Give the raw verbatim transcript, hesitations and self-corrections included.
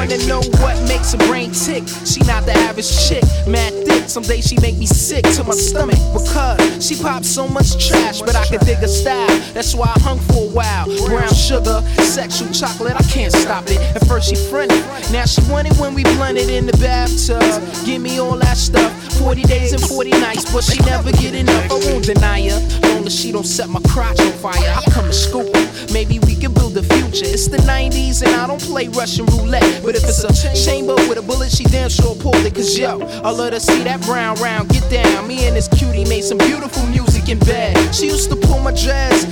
wanna know what makes a brain tick? She not the average chick, mad thick. Some days she make me sick to my stomach because she pops so much trash, but I can dig her style. That's why I hung for a while. Brown sugar, sexual chocolate, I can't stop it. At first she fronted, now she wanted when we blended in the bathtub. Give me all that stuff, forty days and forty nights, but she never get enough. I won't deny her, long as she don't set my crotch on fire. I come to scoop her, maybe we can build a future. It's the nineties and I don't play Russian roulette, but if it's a chamber with a bullet, she damn sure pulled it. Cause yo, I love to see that brown round get down. Me and this cutie made some beautiful music in bed. She used to pull my dress